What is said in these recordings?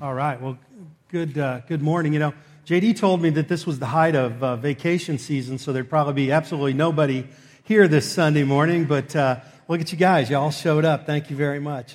All right. Well, good morning. JD told me that this was the height of vacation season, so there'd probably be absolutely nobody here this Sunday morning. But look at you guys. You all showed up. Thank you very much.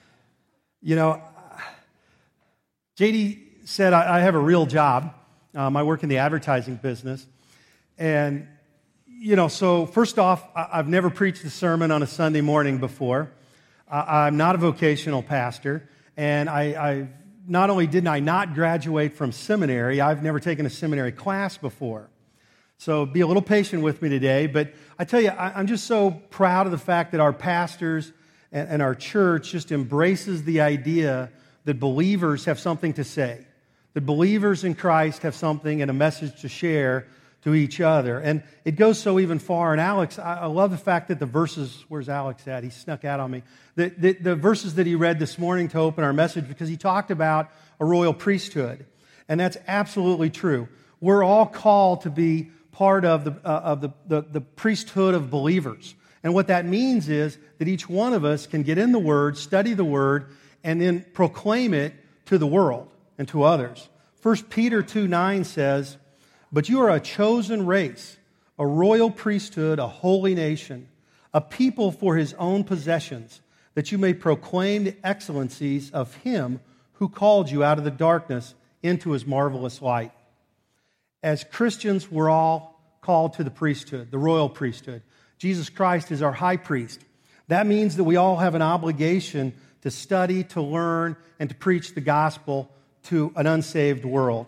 JD said I have a real job. I work in the advertising business. And, so first off, I've never preached a sermon on a Sunday morning before. I'm not a vocational pastor. And I not only did I not graduate from seminary, I've never taken a seminary class before. So be a little patient with me today. But I tell you, I'm just so proud of the fact that our pastors and our church just embraces the idea that believers have something to say, that believers in Christ have something and a message to share to each other. And it goes so even far. And Alex, I love the fact that the verses, where's Alex at? He snuck out on me. The verses that he read this morning to open our message, because he talked about a royal priesthood. And that's absolutely true. We're all called to be part of the priesthood of believers. And what that means is that each one of us can get in the Word, study the Word, and then proclaim it to the world and to others. 1 Peter 2:9 says, "But you are a chosen race, a royal priesthood, a holy nation, a people for His own possessions, that you may proclaim the excellencies of Him who called you out of the darkness into His marvelous light." As Christians, we're all called to the priesthood, the royal priesthood. Jesus Christ is our high priest. That means that we all have an obligation to study, to learn, and to preach the gospel to an unsaved world.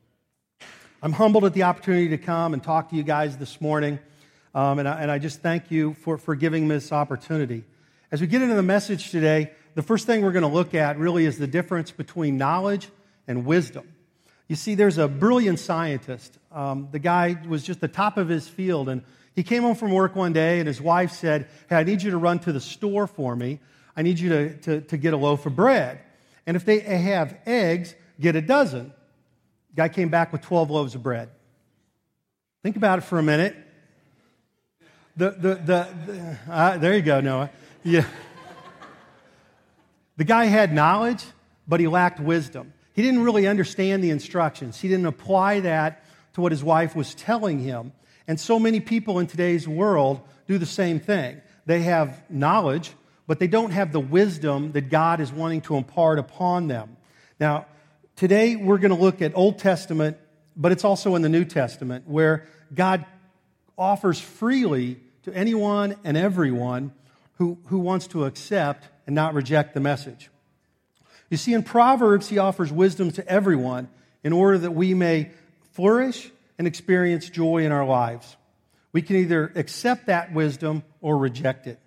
I'm humbled at the opportunity to come and talk to you guys this morning, and I just thank you for giving me this opportunity. As we get into the message today, the first thing we're going to look at really is the difference between knowledge and wisdom. You see, there's a brilliant scientist. The guy was just the top of his field, and he came home from work one day, and his wife said, "Hey, I need you to run to the store for me. I need you to get a loaf of bread. And if they have eggs, get a dozen." The guy came back with 12 loaves of bread. Think about it for a minute. There you go, Noah. Yeah. The guy had knowledge, but he lacked wisdom. He didn't really understand the instructions. He didn't apply that to what his wife was telling him. And so many people in today's world do the same thing. They have knowledge, but they don't have the wisdom that God is wanting to impart upon them. Now, today we're going to look at Old Testament, but it's also in the New Testament, where God offers freely to anyone and everyone who wants to accept and not reject the message. You see, in Proverbs, he offers wisdom to everyone in order that we may flourish and experience joy in our lives. We can either accept that wisdom or reject it.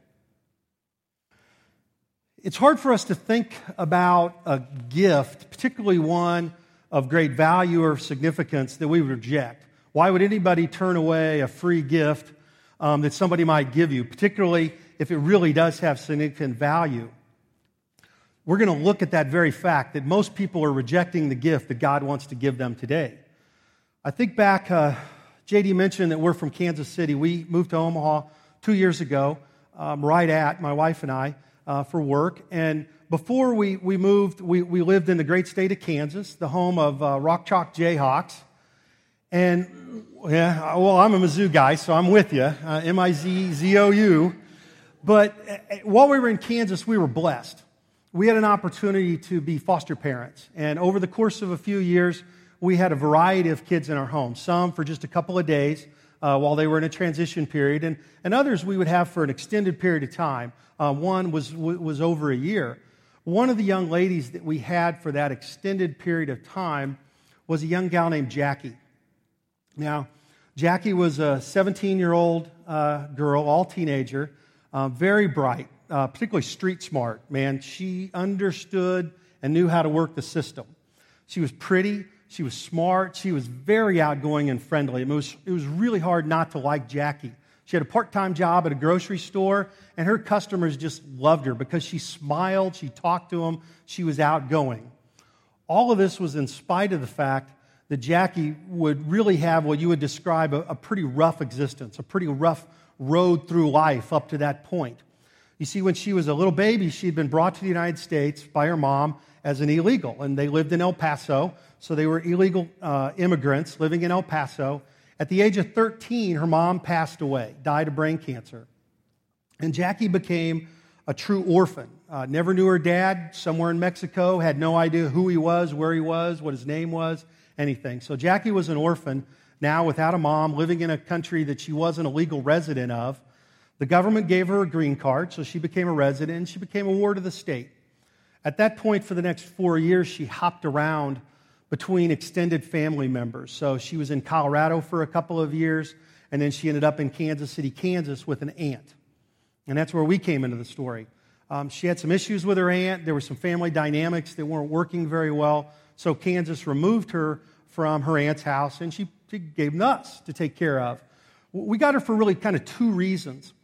It's hard for us to think about a gift, particularly one of great value or significance, that we reject. Why would anybody turn away a free gift that somebody might give you, particularly if it really does have significant value? We're going to look at that very fact that most people are rejecting the gift that God wants to give them today. I think back, JD mentioned that we're from Kansas City. We moved to Omaha 2 years ago, my wife and I, for work. And before we moved, we lived in the great state of Kansas, the home of Rock Chalk Jayhawks. And, I'm a Mizzou guy, so I'm with you, M-I-Z-Z-O-U. But while we were in Kansas, we were blessed. We had an opportunity to be foster parents. And over the course of a few years, we had a variety of kids in our home, some for just a couple of days while they were in a transition period, and others we would have for an extended period of time. One was over a year. One of the young ladies that we had for that extended period of time was a young gal named Jackie. Now, Jackie was a 17-year-old girl, all teenager, very bright, particularly street smart, man. She understood and knew how to work the system. She was pretty, she was smart, she was very outgoing and friendly. It was really hard not to like Jackie. She had a part-time job at a grocery store, and her customers just loved her because she smiled, she talked to them, she was outgoing. All of this was in spite of the fact that Jackie would really have what you would describe a pretty rough existence, a pretty rough road through life up to that point. You see, when she was a little baby, she had been brought to the United States by her mom as an illegal, and they lived in El Paso, so they were illegal immigrants living in El Paso. At the age of 13, her mom passed away, died of brain cancer. And Jackie became a true orphan. Never knew her dad, somewhere in Mexico, had no idea who he was, where he was, what his name was, anything. So Jackie was an orphan, now without a mom, living in a country that she wasn't a legal resident of. The government gave her a green card, so she became a resident, and she became a ward of the state. At that point, for the next 4 years, she hopped around between extended family members. So she was in Colorado for a couple of years, and then she ended up in Kansas City, Kansas, with an aunt. And that's where we came into the story. She had some issues with her aunt. There were some family dynamics that weren't working very well. So Kansas removed her from her aunt's house, and she gave them us to take care of. We got her for really kind of two reasons.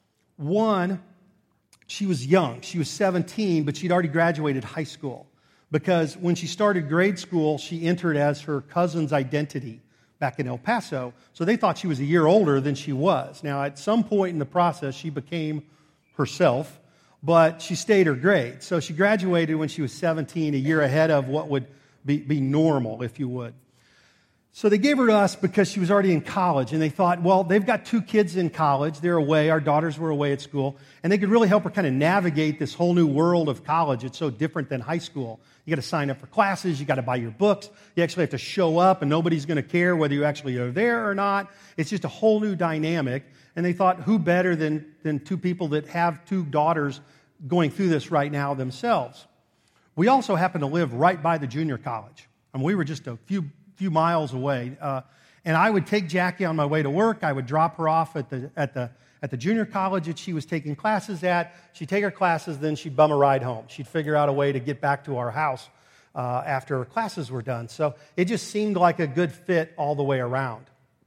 One, she was young. She was 17, but she'd already graduated high school. Because when she started grade school, she entered as her cousin's identity back in El Paso. So they thought she was a year older than she was. Now, at some point in the process, she became herself, but she stayed her grade. So she graduated when she was 17, a year ahead of what would be normal, if you would. So they gave her to us because she was already in college, and they thought, well, they've got 2 kids in college. They're away. Our daughters were away at school, and they could really help her kind of navigate this whole new world of college. It's so different than high school. You got to sign up for classes. You got to buy your books. You actually have to show up, and nobody's going to care whether you actually are there or not. It's just a whole new dynamic, and they thought, who better than 2 people that have 2 daughters going through this right now themselves? We also happen to live right by the junior college. I mean, we were just a few miles away, and I would take Jackie on my way to work. I would drop her off at the junior college that she was taking classes at. She'd take her classes, then she'd bum a ride home. She'd figure out a way to get back to our house after her classes were done. So it just seemed like a good fit all the way around.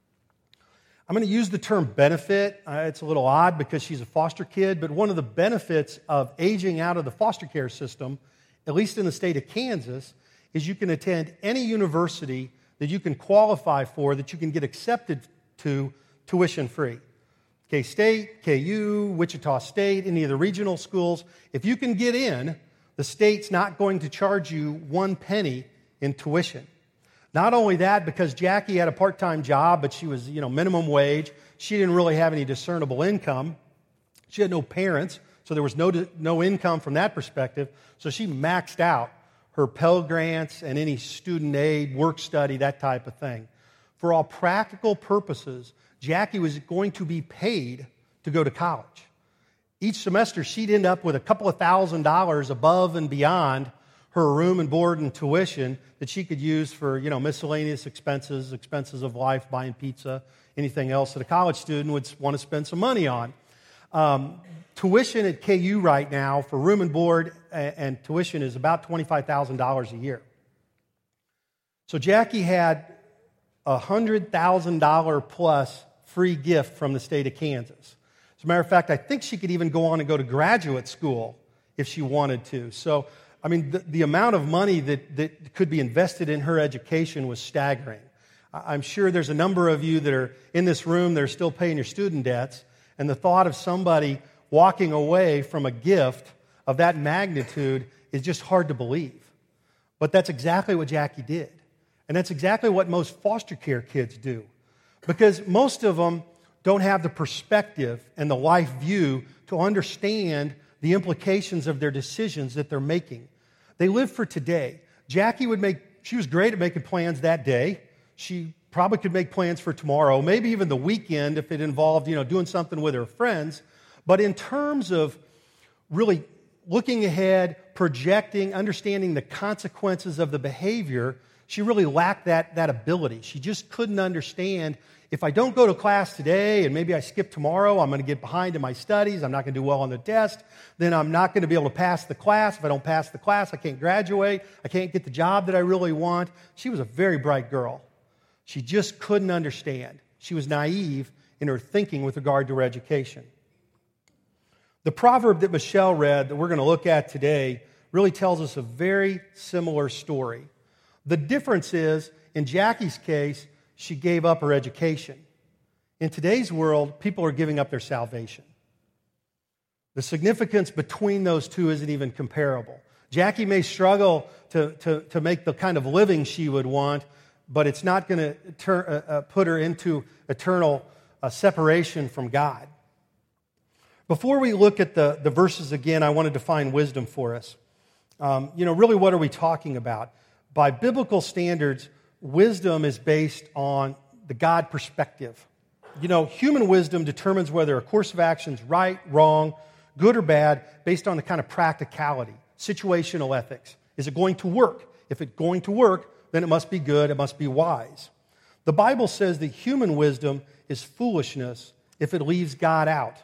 I'm going to use the term benefit. It's a little odd because she's a foster kid, but one of the benefits of aging out of the foster care system, at least in the state of Kansas, is you can attend any university that you can qualify for, that you can get accepted to tuition free. K-State, KU, Wichita State, any of the regional schools. If you can get in, the state's not going to charge you 1 penny in tuition. Not only that, because Jackie had a part-time job, but she was, minimum wage. She didn't really have any discernible income. She had no parents, so there was no income from that perspective. So she maxed out her Pell Grants and any student aid, work study, that type of thing. For all practical purposes, Jackie was going to be paid to go to college. Each semester, she'd end up with a couple of $1,000s above and beyond her room and board and tuition that she could use for, miscellaneous expenses of life, buying pizza, anything else that a college student would want to spend some money on. Tuition at KU right now for room and board and tuition is about $25,000 a year. So Jackie had a $100,000 plus free gift from the state of Kansas. As a matter of fact, I think she could even go on and go to graduate school if she wanted to. So, the amount of money that could be invested in her education was staggering. I'm sure there's a number of you that are in this room that are still paying your student debts, and the thought of somebody walking away from a gift of that magnitude is just hard to believe. But that's exactly what Jackie did. And that's exactly what most foster care kids do. Because most of them don't have the perspective and the life view to understand the implications of their decisions that they're making. They live for today. Jackie she was great at making plans that day. She probably could make plans for tomorrow, maybe even the weekend if it involved, doing something with her friends. But in terms of really looking ahead, projecting, understanding the consequences of the behavior, she really lacked that ability. She just couldn't understand, if I don't go to class today and maybe I skip tomorrow, I'm going to get behind in my studies, I'm not going to do well on the test, then I'm not going to be able to pass the class. If I don't pass the class, I can't graduate, I can't get the job that I really want. She was a very bright girl. She just couldn't understand. She was naive in her thinking with regard to her education. The proverb that Michelle read that we're going to look at today really tells us a very similar story. The difference is, in Jackie's case, she gave up her education. In today's world, people are giving up their salvation. The significance between those two isn't even comparable. Jackie may struggle to make the kind of living she would want, but it's not going to put her into eternal separation from God. Before we look at the verses again, I want to define wisdom for us. Really, what are we talking about? By biblical standards, wisdom is based on the God perspective. Human wisdom determines whether a course of action is right, wrong, good or bad, based on the kind of practicality, situational ethics. Is it going to work? If it's going to work, then it must be good, it must be wise. The Bible says that human wisdom is foolishness if it leaves God out.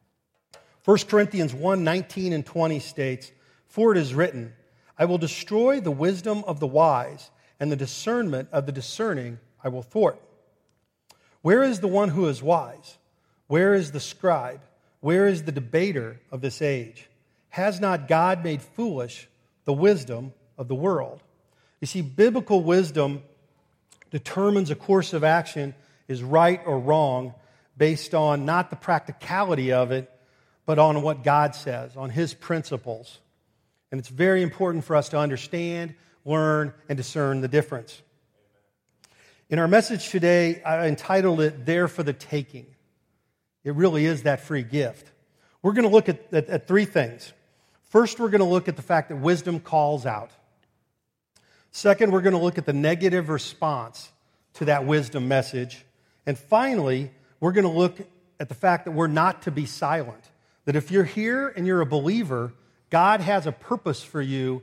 1 Corinthians 1:19 and 20 states, "For it is written, I will destroy the wisdom of the wise, and the discernment of the discerning I will thwart. Where is the one who is wise? Where is the scribe? Where is the debater of this age? Has not God made foolish the wisdom of the world?" You see, biblical wisdom determines a course of action is right or wrong based on not the practicality of it, but on what God says, on His principles. And it's very important for us to understand, learn, and discern the difference. In our message today, I entitled it, "There for the Taking." It really is that free gift. We're going to look at three things. First, we're going to look at the fact that wisdom calls out. Second, we're going to look at the negative response to that wisdom message. And finally, we're going to look at the fact that we're not to be silent. That if you're here and you're a believer, God has a purpose for you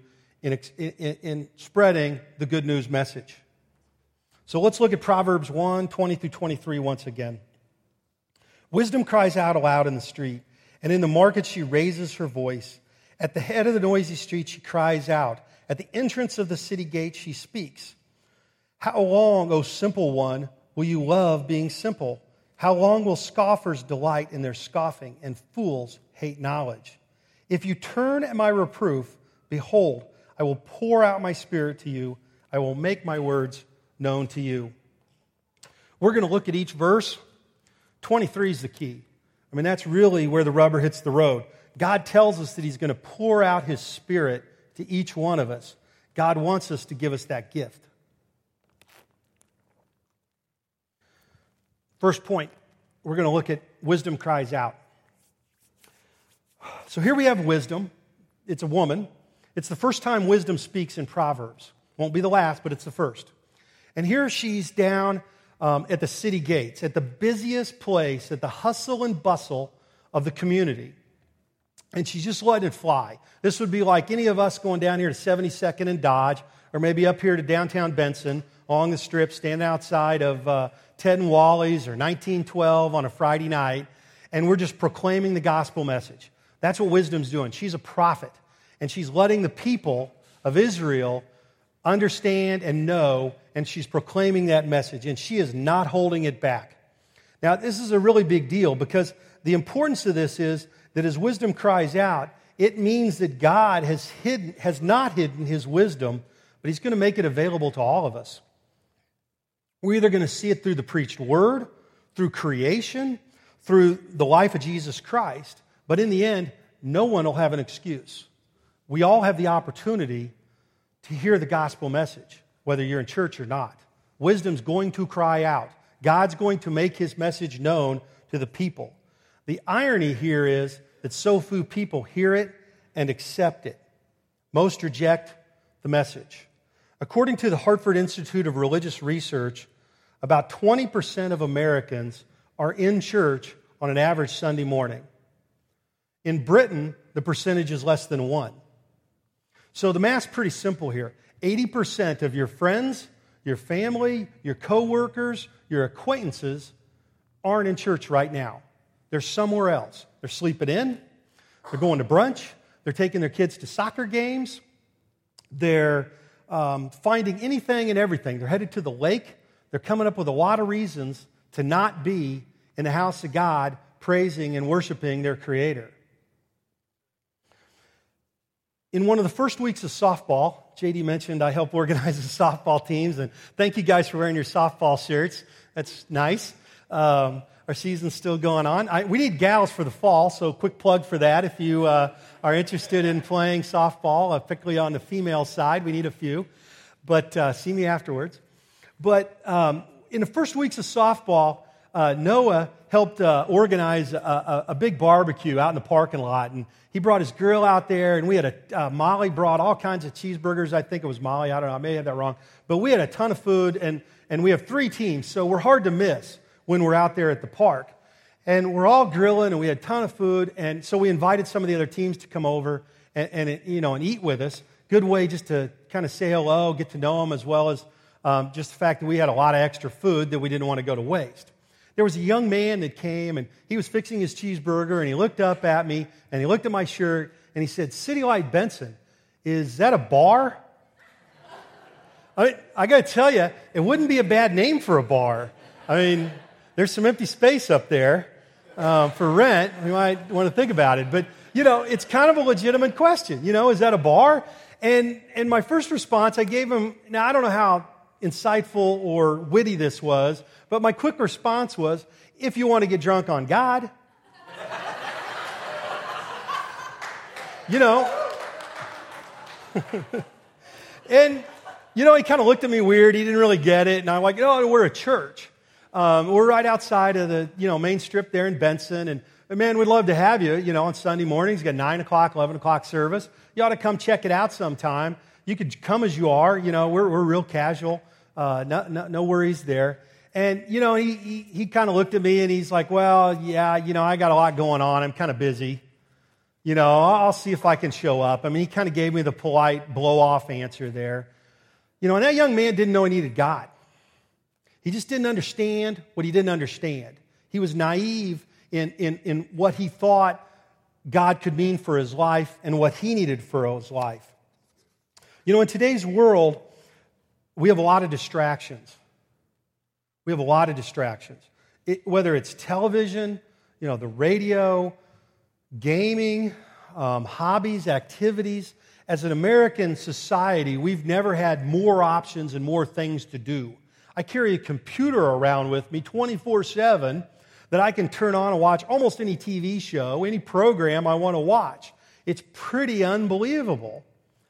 in spreading the good news message. So let's look at Proverbs 1:20 through 23 once again. "Wisdom cries out aloud in the street, and in the market she raises her voice. At the head of the noisy street she cries out. At the entrance of the city gate she speaks. How long, O simple one, will you love being simple? How long will scoffers delight in their scoffing, and fools hate knowledge? If you turn at my reproof, behold, I will pour out my spirit to you. I will make my words known to you." We're going to look at each verse. 23 is the key. That's really where the rubber hits the road. God tells us that He's going to pour out His Spirit to each one of us. God wants us to give us that gift. First point, we're going to look at wisdom cries out. So here we have wisdom. It's a woman. It's the first time wisdom speaks in Proverbs. Won't be the last, but it's the first. And here she's down at the city gates, at the busiest place, at the hustle and bustle of the community. And she's just letting it fly. This would be like any of us going down here to 72nd and Dodge, or maybe up here to downtown Benson, along the strip, standing outside of Ted and Wally's or 1912 on a Friday night, and we're just proclaiming the gospel message. That's what wisdom's doing. She's a prophet, and she's letting the people of Israel understand and know, and she's proclaiming that message, and she is not holding it back. Now, this is a really big deal because the importance of this is that as wisdom cries out, it means that God has not hidden His wisdom, but He's going to make it available to all of us. We're either going to see it through the preached word, through creation, through the life of Jesus Christ, but in the end, no one will have an excuse. We all have the opportunity to hear the gospel message, whether you're in church or not. Wisdom's going to cry out. God's going to make His message known to the people. The irony here is that so few people hear it and accept it. Most reject the message. According to the Hartford Institute of Religious Research, about 20% of Americans are in church on an average Sunday morning. In Britain, the percentage is less than 1%. So the math's pretty simple here. 80% of your friends, your family, your coworkers, your acquaintances aren't in church right now. They're somewhere else. They're sleeping in. They're going to brunch. They're taking their kids to soccer games. They're finding anything and everything. They're headed to the lake. They're coming up with a lot of reasons to not be in the house of God, praising and worshiping their Creator. In one of the first weeks of softball, JD mentioned I help organize the softball teams, and thank you guys for wearing your softball shirts. That's nice. But Our season's still going on. We need gals for the fall, so quick plug for that. If you are interested in playing softball, particularly on the female side, we need a few. But see me afterwards. But in the first weeks of softball, Noah helped organize a big barbecue out in the parking lot. And he brought his grill out there, and we had Molly brought all kinds of cheeseburgers. I think it was Molly. I don't know. I may have that wrong. But we had a ton of food, and we have 3 teams, so we're hard to miss when we're out there at the park. And we're all grilling, and we had a ton of food, and so we invited some of the other teams to come over and eat with us. Good way just to kind of say hello, get to know them, as well as just the fact that we had a lot of extra food that we didn't want to go to waste. There was a young man that came, and he was fixing his cheeseburger, and he looked up at me, and he looked at my shirt, and he said, "City Light Benson, is that a bar?" I got to tell you, it wouldn't be a bad name for a bar. I mean, there's some empty space up there for rent. We might want to think about it. But, it's kind of a legitimate question. Is that a bar? And my first response, I gave him, now I don't know how insightful or witty this was, but my quick response was, if you want to get drunk on God. And, he kind of looked at me weird. He didn't really get it. And I'm like, we're a church. We're right outside of the, main strip there in Benson. And, man, we'd love to have you, on Sunday mornings. You got 9 o'clock, 11 o'clock service. You ought to come check it out sometime. You could come as you are. We're real casual. No worries there. And, he kind of looked at me and he's like, well, yeah, I got a lot going on. I'm kind of busy. I'll see if I can show up. I mean, he kind of gave me the polite blow-off answer there. And that young man didn't know he needed God. He just didn't understand what he didn't understand. He was naive in what he thought God could mean for his life and what he needed for his life. In today's world, we have a lot of distractions. Whether it's television, the radio, gaming, hobbies, activities. As an American society, we've never had more options and more things to do. I carry a computer around with me 24/7 that I can turn on and watch almost any TV show, any program I want to watch. It's pretty unbelievable.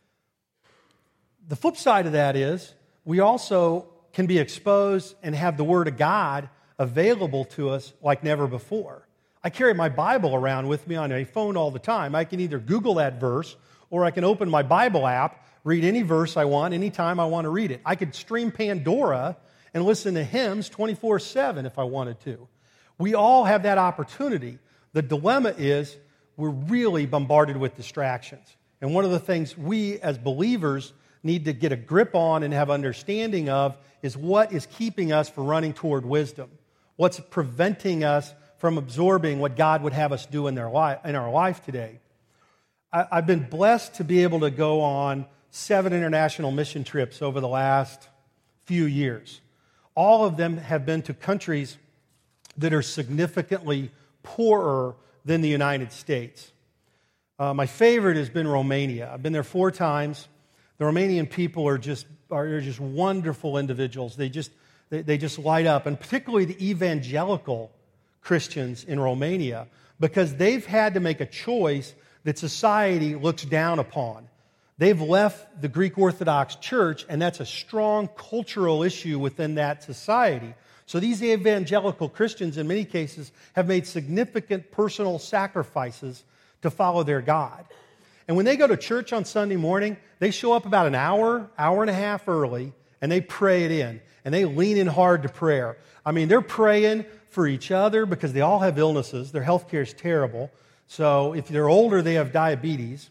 The flip side of that is we also can be exposed and have the Word of God available to us like never before. I carry my Bible around with me on a phone all the time. I can either Google that verse or I can open my Bible app, read any verse I want, anytime I want to read it. I could stream Pandora and listen to hymns 24/7 if I wanted to. We all have that opportunity. The dilemma is we're really bombarded with distractions. And one of the things we as believers need to get a grip on and have understanding of is what is keeping us from running toward wisdom. What's preventing us from absorbing what God would have us do in our life today. I've been blessed to be able to go on 7 international mission trips over the last few years. All of them have been to countries that are significantly poorer than the United States. My favorite has been Romania. I've been there 4 times. The Romanian people are just wonderful individuals. They just light up, and particularly the evangelical Christians in Romania, because they've had to make a choice that society looks down upon. They've left the Greek Orthodox Church, and that's a strong cultural issue within that society. So these evangelical Christians, in many cases, have made significant personal sacrifices to follow their God. And when they go to church on Sunday morning, they show up about an hour and a half early, and they pray it in. And they lean in hard to prayer. I mean, they're praying for each other because they all have illnesses. Their health care is terrible. So if they're older, they have diabetes.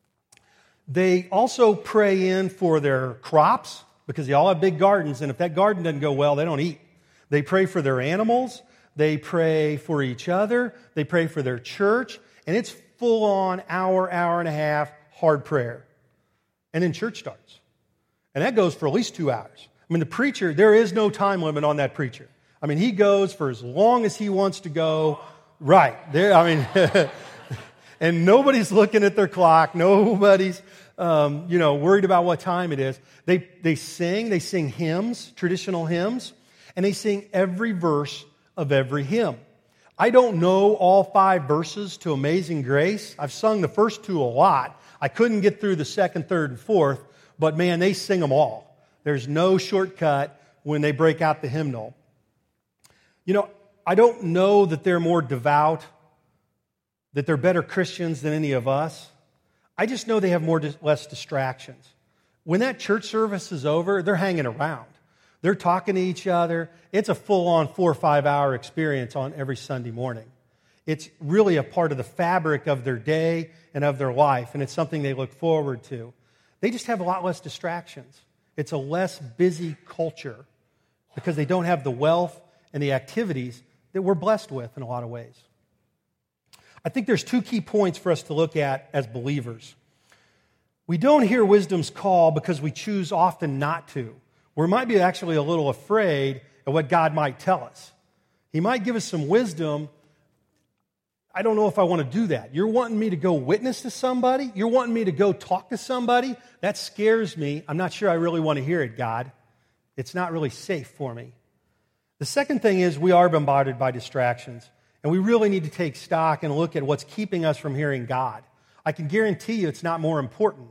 They also pray in for their crops because they all have big gardens. And if that garden doesn't go well, they don't eat. They pray for their animals. They pray for each other. They pray for their church. And it's full-on hour and a half hard prayer. And then church starts. And that goes for at least 2 hours. I mean, the preacher, there is no time limit on that preacher. I mean, he goes for as long as he wants to go. Right. There, I mean, and nobody's looking at their clock. Nobody's, worried about what time it is. They sing hymns, traditional hymns, and they sing every verse of every hymn. I don't know all 5 verses to Amazing Grace. I've sung the first 2 a lot. I couldn't get through the second, third, and fourth, but man, they sing them all. There's no shortcut when they break out the hymnal. You know, I don't know that they're more devout, that they're better Christians than any of us. I just know they have less distractions. When that church service is over, they're hanging around. They're talking to each other. It's a full-on 4 or 5 hour experience on every Sunday morning. It's really a part of the fabric of their day and of their life, and it's something they look forward to. They just have a lot less distractions. It's a less busy culture because they don't have the wealth and the activities that we're blessed with in a lot of ways. I think there's 2 key points for us to look at as believers. We don't hear wisdom's call because we choose often not to. We might be actually a little afraid of what God might tell us. He might give us some wisdom. I don't know if I want to do that. You're wanting me to go witness to somebody? You're wanting me to go talk to somebody? That scares me. I'm not sure I really want to hear it, God. It's not really safe for me. The second thing is we are bombarded by distractions, and we really need to take stock and look at what's keeping us from hearing God. I can guarantee you it's not more important.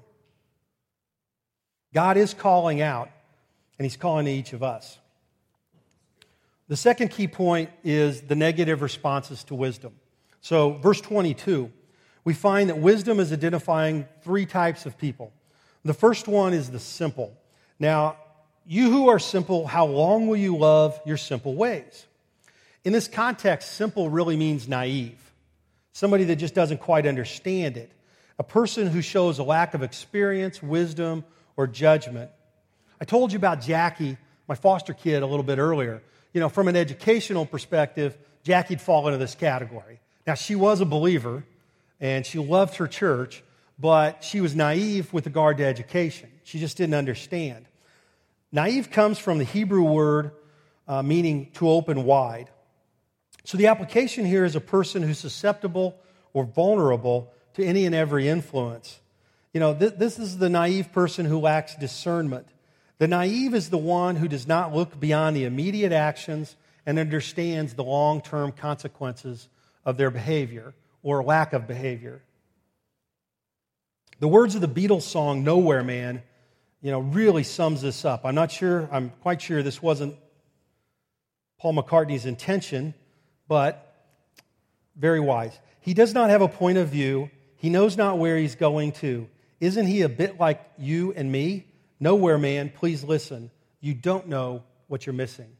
God is calling out, and He's calling to each of us. The second key point is the negative responses to wisdom. So, verse 22, we find that wisdom is identifying 3 types of people. The first one is the simple. Now, you who are simple, how long will you love your simple ways? In this context, simple really means naive. Somebody that just doesn't quite understand it. A person who shows a lack of experience, wisdom, or judgment. I told you about Jackie, my foster kid, a little bit earlier. You know, from an educational perspective, Jackie'd fall into this category. Now, she was a believer, and she loved her church, but she was naive with regard to education. She just didn't understand. Naive comes from the Hebrew word meaning to open wide. So the application here is a person who's susceptible or vulnerable to any and every influence. You know, this is the naive person who lacks discernment. The naive is the one who does not look beyond the immediate actions and understands the long-term consequences of their behavior or lack of behavior. The words of the Beatles song, Nowhere Man, really sums this up. I'm quite sure this wasn't Paul McCartney's intention, but very wise. He does not have a point of view. He knows not where he's going to. Isn't he a bit like you and me? Nowhere man, please listen. You don't know what you're missing.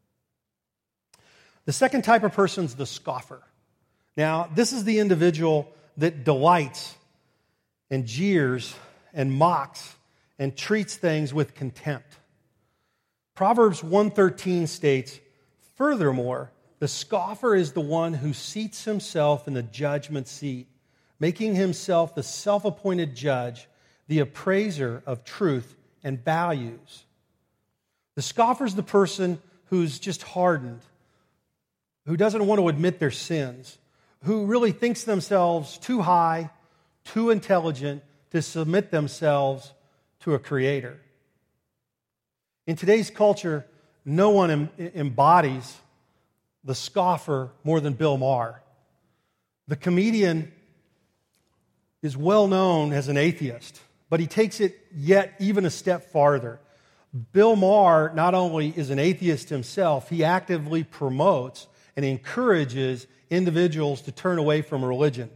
The second type of person is the scoffer. Now, this is the individual that delights and jeers and mocks and treats things with contempt. Proverbs 1:13 states, furthermore, the scoffer is the one who seats himself in the judgment seat, making himself the self-appointed judge, the appraiser of truth and values. The scoffer is the person who's just hardened, who doesn't want to admit their sins, who really thinks themselves too high, too intelligent to submit themselves to a creator. In today's culture, no one embodies the scoffer more than Bill Maher. The comedian is well known as an atheist, but he takes it yet even a step farther. Bill Maher not only is an atheist himself, he actively promotes and encourages individuals to turn away from religion.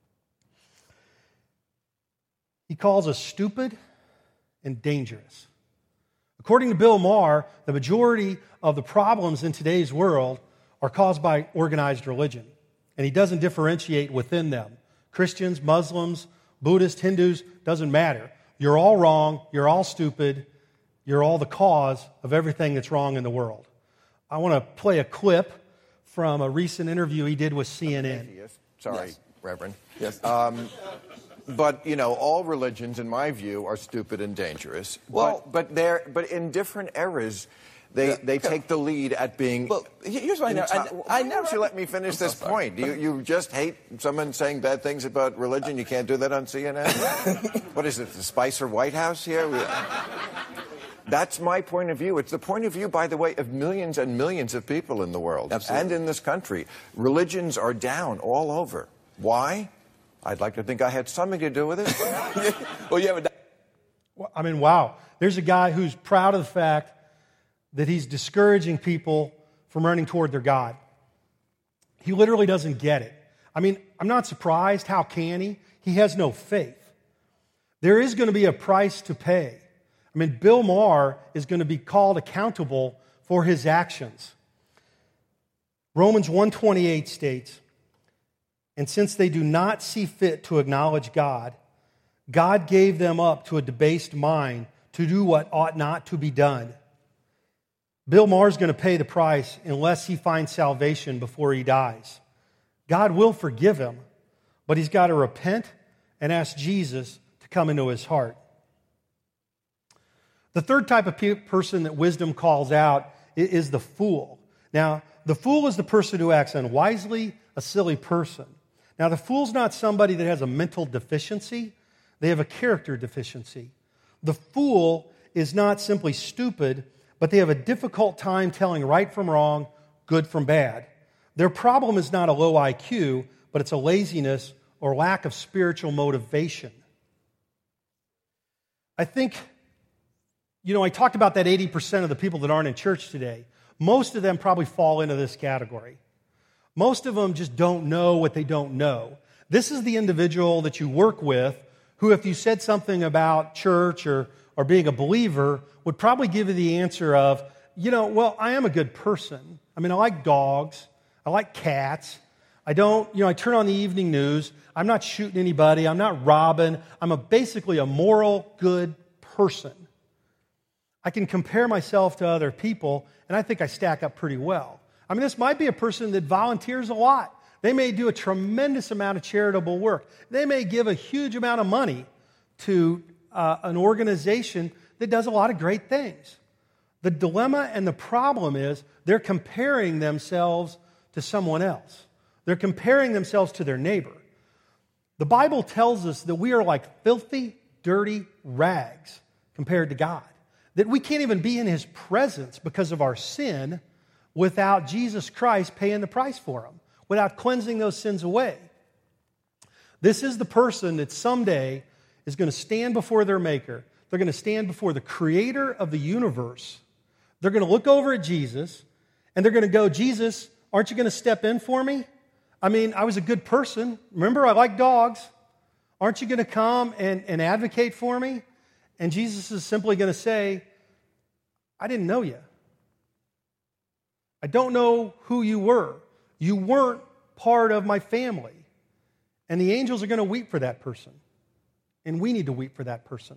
He calls us stupid and dangerous. According to Bill Maher, the majority of the problems in today's world are caused by organized religion, and he doesn't differentiate within them. Christians, Muslims, Buddhists, Hindus, doesn't matter. You're all wrong, you're all stupid, you're all the cause of everything that's wrong in the world. I want to play a clip from a recent interview he did with CNN. Sorry, Yes. Reverend. Yes. But, all religions, in my view, are stupid and dangerous. Well- but in different eras, they take the lead at being... Well, here's what I know. Why don't you let me finish this point? You just hate someone saying bad things about religion? You can't do that on CNN? What is it, the Spicer White House here? That's my point of view. It's the point of view, by the way, of millions and millions of people in the world. Absolutely. And in this country. Religions are down all over. Why? I'd like to think I had something to do with it. Well, you have a... Well, I mean, wow. There's a guy who's proud of the fact that he's discouraging people from running toward their God. He literally doesn't get it. I mean, I'm not surprised. How can he? He has no faith. There is going to be a price to pay. I mean, Bill Maher is going to be called accountable for his actions. Romans 1:28 states, "And since they do not see fit to acknowledge God, God gave them up to a debased mind to do what ought not to be done." Bill Maher is going to pay the price unless he finds salvation before he dies. God will forgive him, but he's got to repent and ask Jesus to come into his heart. The third type of person that wisdom calls out is the fool. Now, the fool is the person who acts unwisely, a silly person. Now, the fool's not somebody that has a mental deficiency. They have a character deficiency. The fool is not simply stupid, but they have a difficult time telling right from wrong, good from bad. Their problem is not a low IQ, but it's a laziness or lack of spiritual motivation. I think, I talked about that 80% of the people that aren't in church today. Most of them probably fall into this category. Most of them just don't know what they don't know. This is the individual that you work with who, if you said something about church or being a believer, would probably give you the answer of, I am a good person. I mean, I like dogs. I like cats. I turn on the evening news. I'm not shooting anybody. I'm not robbing. I'm basically a moral, good person. I can compare myself to other people, and I think I stack up pretty well. I mean, this might be a person that volunteers a lot. They may do a tremendous amount of charitable work. They may give a huge amount of money to an organization that does a lot of great things. The dilemma and the problem is they're comparing themselves to someone else. They're comparing themselves to their neighbor. The Bible tells us that we are like filthy, dirty rags compared to God. That we can't even be in His presence because of our sin without Jesus Christ paying the price for them, without cleansing those sins away. This is the person that someday is going to stand before their Maker. They're going to stand before the Creator of the universe. They're going to look over at Jesus, and they're going to go, "Jesus, aren't you going to step in for me? I mean, I was a good person. Remember, I like dogs. Aren't you going to come and advocate for me?" And Jesus is simply going to say, "I didn't know you. I don't know who you were. You weren't part of my family." And the angels are going to weep for that person. And we need to weep for that person.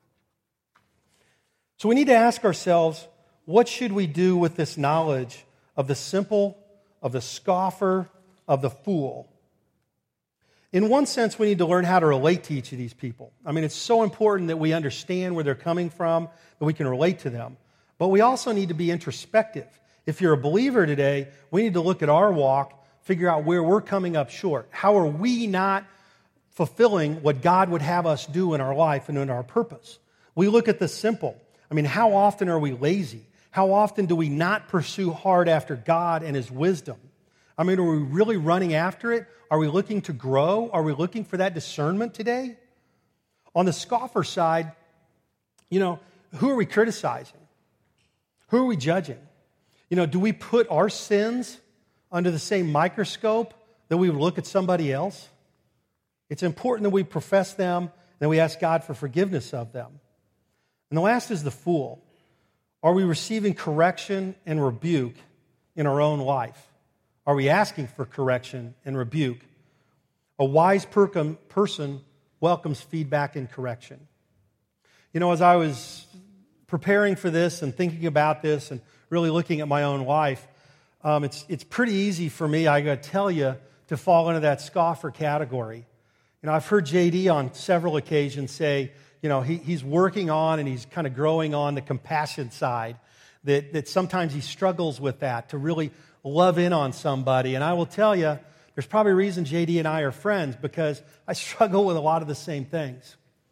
So we need to ask ourselves, what should we do with this knowledge of the simple, of the scoffer, of the fool? In one sense, we need to learn how to relate to each of these people. I mean, it's so important that we understand where they're coming from, that we can relate to them. But we also need to be introspective. If you're a believer today, we need to look at our walk, figure out where we're coming up short. How are we not fulfilling what God would have us do in our life and in our purpose? We look at the simple. I mean, how often are we lazy? How often do we not pursue hard after God and His wisdom? I mean, are we really running after it? Are we looking to grow? Are we looking for that discernment today? On the scoffer side, who are we criticizing? Who are we judging? Do we put our sins under the same microscope that we would look at somebody else? It's important that we profess them and that we ask God for forgiveness of them. And the last is the fool. Are we receiving correction and rebuke in our own life? Are we asking for correction and rebuke? A wise person welcomes feedback and correction. As I was preparing for this and thinking about this and really looking at my own life, it's pretty easy for me, I got to tell you, to fall into that scoffer category. I've heard JD on several occasions say, he's working on and he's kind of growing on the compassion side, that sometimes he struggles with that, to really love in on somebody. And I will tell you, there's probably a reason JD and I are friends, because I struggle with a lot of the same things.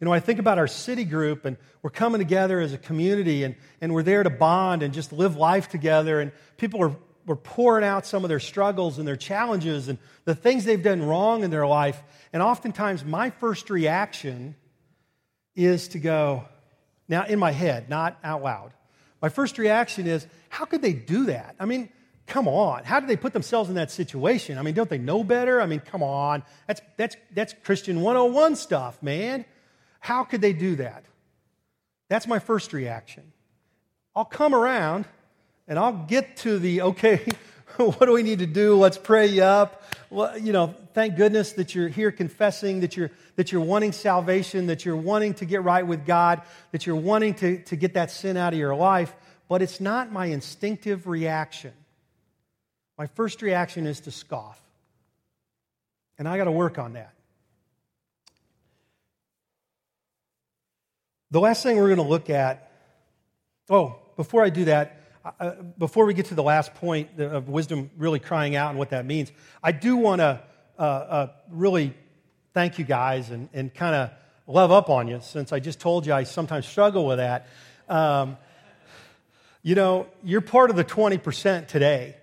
I think about our city group, and we're coming together as a community, and we're there to bond and just live life together, and people are pouring out some of their struggles and their challenges and the things they've done wrong in their life. And oftentimes my first reaction is to go, now in my head, not out loud, my first reaction is, how could they do that? I mean, come on. How did they put themselves in that situation? I mean, don't they know better? I mean, come on. That's Christian 101 stuff, man. How could they do that? That's my first reaction. I'll come around and I'll get to the, okay, what do we need to do? Let's pray you up. Well, thank goodness that you're here confessing, that you're wanting salvation, that you're wanting to get right with God, that you're wanting to get that sin out of your life. But it's not my instinctive reaction. My first reaction is to scoff. And I got to work on that. The last thing we're going to look at, before I do that, before we get to the last point of wisdom really crying out and what that means, I do want to really thank you guys and kind of love up on you, since I just told you I sometimes struggle with that. You're part of the 20% today.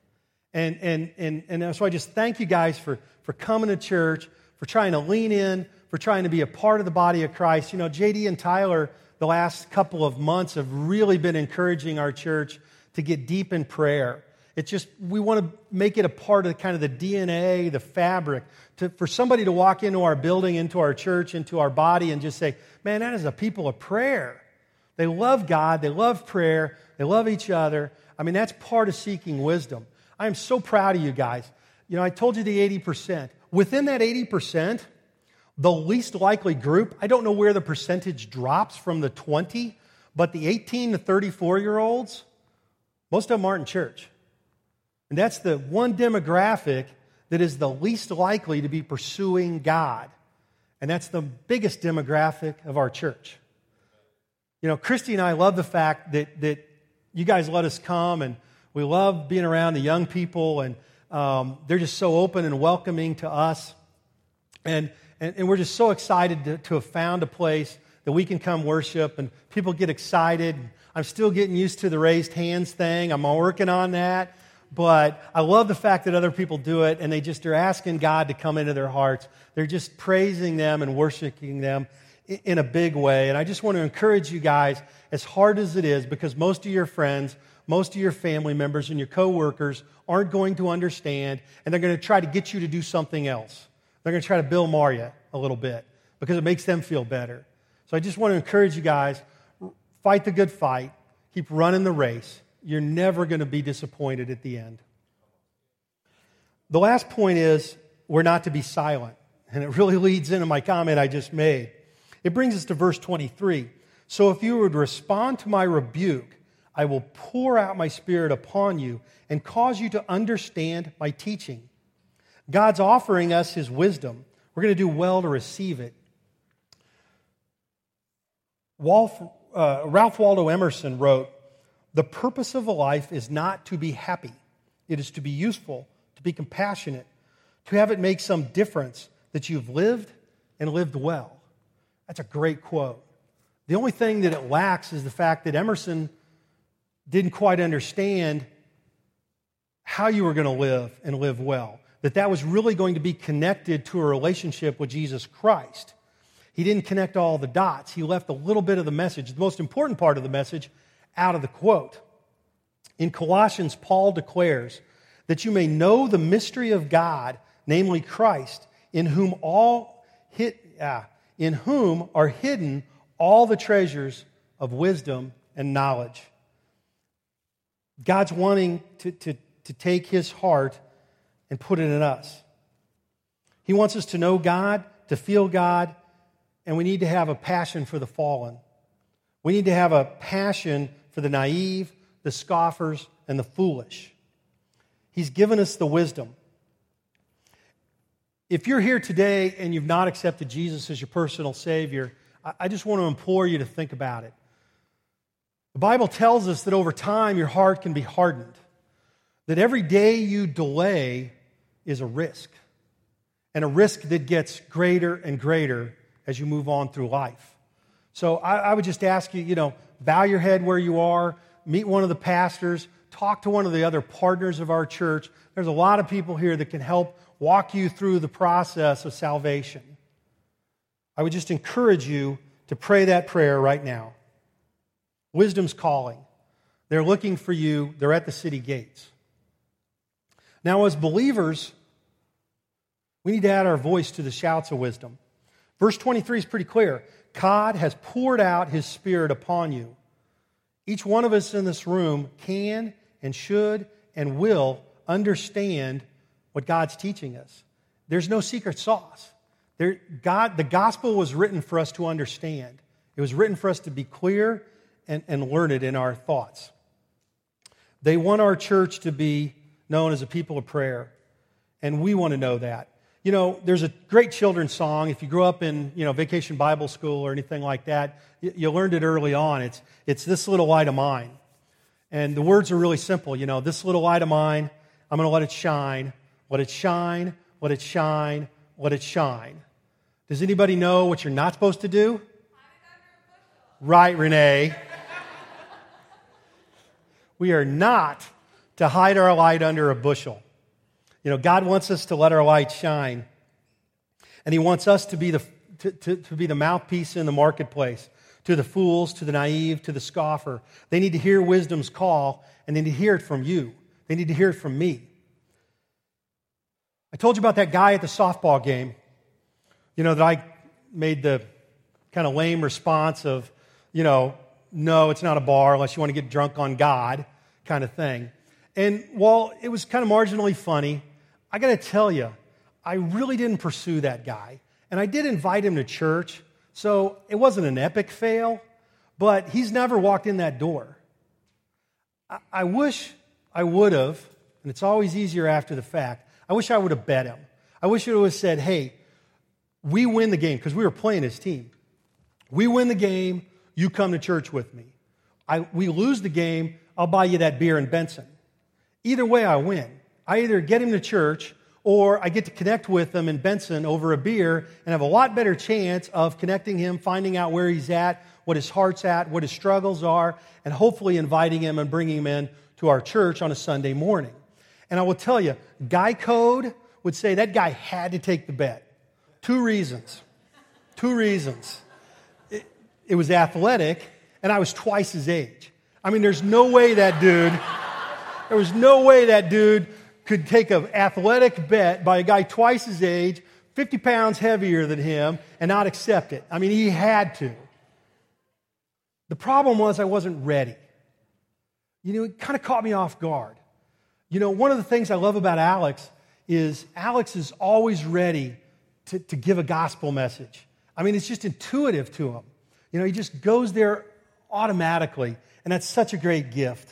And so I just thank you guys for coming to church, for trying to lean in, for trying to be a part of the body of Christ. JD and Tyler, the last couple of months, have really been encouraging our church to get deep in prayer. It's just, we want to make it a part of kind of the DNA, the fabric, for somebody to walk into our building, into our church, into our body, and just say, man, that is a people of prayer. They love God, they love prayer, they love each other. I mean, that's part of seeking wisdom. I am so proud of you guys. I told you the 80%. Within that 80%, the least likely group, I don't know where the percentage drops from the 20, but the 18 to 34-year-olds, most of them aren't in church. And that's the one demographic that is the least likely to be pursuing God. And that's the biggest demographic of our church. Christy and I love the fact that you guys let us come, and we love being around the young people, and they're just so open and welcoming to us. And we're just so excited to have found a place that we can come worship, and people get excited. I'm still getting used to the raised hands thing. I'm working on that. But I love the fact that other people do it, and they're asking God to come into their hearts. They're just praising them and worshiping them in a big way. And I just want to encourage you guys, as hard as it is, because most of your friends, most of your family members, and your coworkers aren't going to understand, and they're going to try to get you to do something else. They're going to try to Bill Maher you a little bit because it makes them feel better. So I just want to encourage you guys, fight the good fight, keep running the race. You're never going to be disappointed at the end. The last point is we're not to be silent, and it really leads into my comment I just made. It brings us to verse 23. So if you would respond to my rebuke, I will pour out my Spirit upon you and cause you to understand my teaching. God's offering us His wisdom. We're going to do well to receive it. Ralph Waldo Emerson wrote, "The purpose of a life is not to be happy. It is to be useful, to be compassionate, to have it make some difference that you've lived and lived well." That's a great quote. The only thing that it lacks is the fact that Emerson didn't quite understand how you were going to live and live well. That was really going to be connected to a relationship with Jesus Christ. He didn't connect all the dots. He left a little bit of the message, the most important part of the message, out of the quote. In Colossians, Paul declares that you may know the mystery of God, namely Christ, in whom are hidden all the treasures of wisdom and knowledge. God's wanting to take His heart and put it in us. He wants us to know God, to feel God, and we need to have a passion for the fallen. We need to have a passion for the naive, the scoffers, and the foolish. He's given us the wisdom. If you're here today and you've not accepted Jesus as your personal Savior, I just want to implore you to think about it. The Bible tells us that over time your heart can be hardened, that every day you delay is a risk, and a risk that gets greater and greater as you move on through life. So I would just ask you, bow your head where you are, meet one of the pastors, talk to one of the other partners of our church. There's a lot of people here that can help walk you through the process of salvation. I would just encourage you to pray that prayer right now. Wisdom's calling. They're looking for you. They're at the city gates. Now, as believers, we need to add our voice to the shouts of wisdom. Verse 23 is pretty clear. God has poured out His Spirit upon you. Each one of us in this room can and should and will understand what God's teaching us. There's no secret sauce. The gospel was written for us to understand. It was written for us to be clear and learned in our thoughts. They want our church to be known as a people of prayer, and we want to know that. There's a great children's song. If you grew up in, Vacation Bible School or anything like that, you learned it early on. It's This Little Light of Mine. And the words are really simple. This little light of mine, I'm going to let it shine. Let it shine, let it shine, let it shine. Does anybody know what you're not supposed to do? Right, Renee. We are not to hide our light under a bushel. God wants us to let our light shine. And He wants us to be the mouthpiece in the marketplace, to the fools, to the naive, to the scoffer. They need to hear wisdom's call, and they need to hear it from you. They need to hear it from me. I told you about that guy at the softball game, that I made the kind of lame response of, no, it's not a bar unless you want to get drunk on God kind of thing. And while it was kind of marginally funny, I got to tell you, I really didn't pursue that guy. And I did invite him to church, so it wasn't an epic fail, but he's never walked in that door. I wish I would have, and it's always easier after the fact, I wish I would have bet him. I wish it would have said, hey, we win the game, because we were playing his team. We win the game, you come to church with me. We lose the game, I'll buy you that beer in Benson. Either way, I win. I either get him to church or I get to connect with him in Benson over a beer and have a lot better chance of connecting him, finding out where he's at, what his heart's at, what his struggles are, and hopefully inviting him and bringing him in to our church on a Sunday morning. And I will tell you, Guy Code would say that guy had to take the bet. Two reasons. It was athletic, and I was twice his age. I mean, there was no way that dude could take an athletic bet by a guy twice his age, 50 pounds heavier than him, and not accept it. I mean, he had to. The problem was I wasn't ready. It kind of caught me off guard. One of the things I love about Alex is always ready to give a gospel message. I mean, it's just intuitive to him. He just goes there automatically, and that's such a great gift.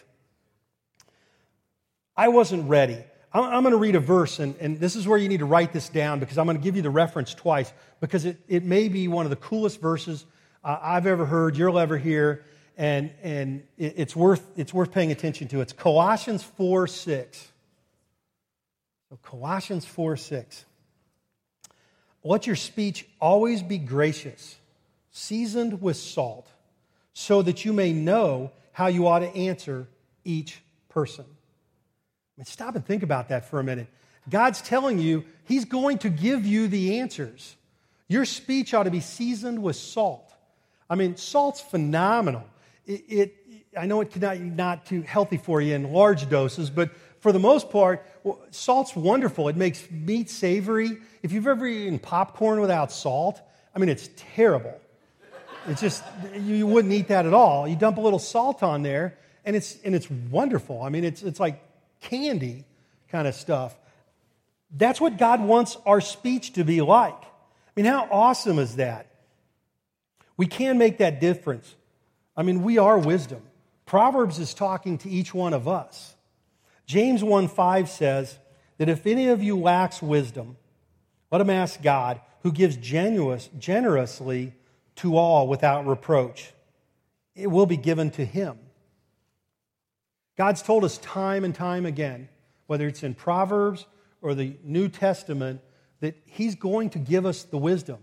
I wasn't ready. I'm going to read a verse, and this is where you need to write this down, because I'm going to give you the reference twice, because it may be one of the coolest verses I've ever heard, you'll ever hear, and it's worth paying attention to. It's Colossians 4:6. So Colossians 4:6. Let your speech always be gracious, seasoned with salt, so that you may know how you ought to answer each person. Stop and think about that for a minute. God's telling you He's going to give you the answers. Your speech ought to be seasoned with salt. I mean, salt's phenomenal. I know it can not too healthy for you in large doses, but for the most part, salt's wonderful. It makes meat savory. If you've ever eaten popcorn without salt, I mean, it's terrible. It's just, you wouldn't eat that at all. You dump a little salt on there, and it's wonderful. I mean, it's like candy kind of stuff. That's what God wants our speech to be like. I mean, how awesome is that? We can make that difference. I mean, we are wisdom. Proverbs is talking to each one of us. James 1:5 says that if any of you lacks wisdom, let him ask God, who gives generously to all without reproach. It will be given to him. God's told us time and time again, whether it's in Proverbs or the New Testament, that He's going to give us the wisdom.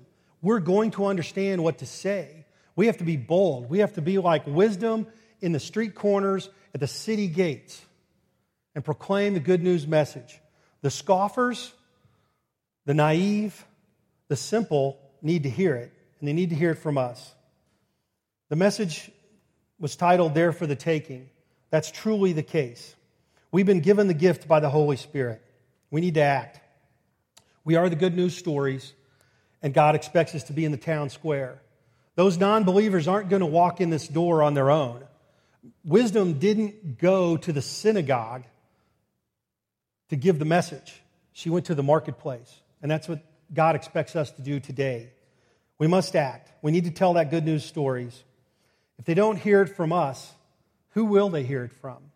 we're going to understand what to say. We have to be bold. We have to be like wisdom in the street corners at the city gates and proclaim the good news message. The scoffers, the naive, the simple need to hear it, and they need to hear it from us. The message was titled, There for the Taking. That's truly the case. We've been given the gift by the Holy Spirit. We need to act. We are the good news stories, and God expects us to be in the town square. Those non-believers aren't going to walk in this door on their own. Wisdom didn't go to the synagogue to give the message. She went to the marketplace, and that's what God expects us to do today. We must act. We need to tell that good news stories. If they don't hear it from us, who will they hear it from?